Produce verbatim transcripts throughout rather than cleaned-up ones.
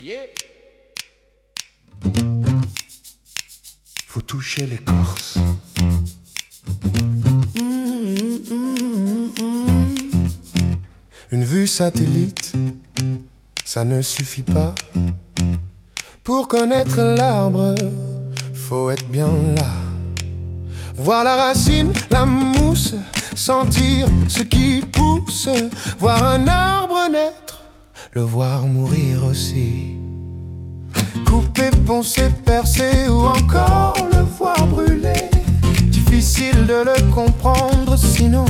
Yeah. Faut toucher l'écorce. Une vue satellite, ça ne suffit pas. Pour connaître l'arbre, faut être bien là. Voir la racine, la mousse, sentir ce qui pousse. Voir un arbre naître, le voir mourir aussi. Couper, poncer, percer ou encore le voir brûler. Difficile de le comprendre, sinon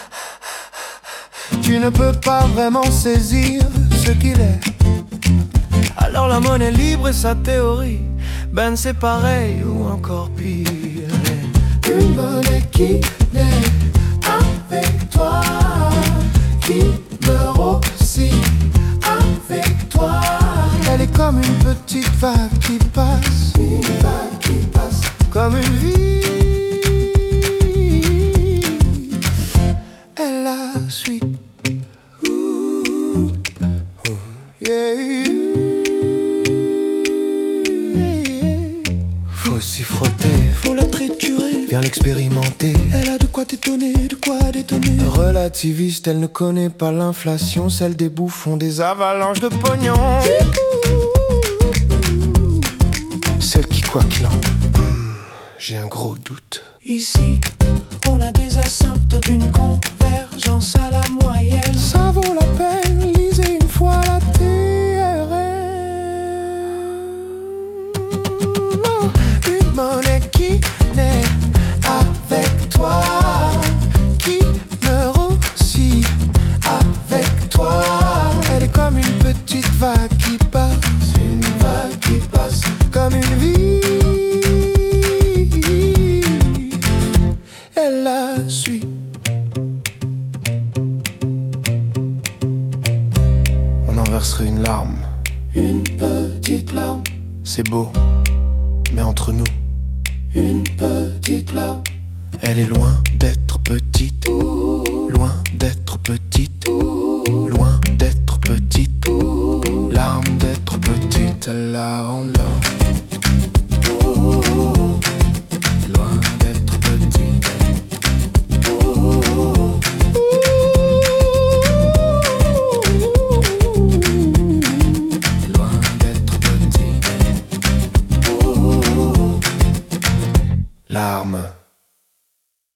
tu ne peux pas vraiment saisir ce qu'il est. Alors la monnaie libre et sa théorie, ben c'est pareil ou encore pire. Une monnaie qui naît avec toi, qui meurt aussi avec toi. Elle est comme une petite vague qui passe, une vague qui passe, comme une vie. Elle la suit. Ooh. Oh, yeah. Faut s'y frotter, Faut la triturer, bien l'expérimenter. elle a de quoi t'étonner, de quoi détonner. Relativiste, elle ne connaît pas l'inflation, celle des bouffons, des avalanches de pognon. Celle qui, quoi qu'il en, hmm, j'ai un gros doute. Ici, on a des asymptotes d'une convergence à la moyenne. Ça vaut la peine, lisez une fois la T R M. Une monnaie qui naît avec toi, qui meurt aussi avec toi. Elle est comme une petite vague qui passe, une vague qui passe, comme une vie. Elle la suit. On en verserait une larme, Une petite larme, c'est beau, mais entre nous, une petite larme. elle est loin d'être petite, loin d'être petite.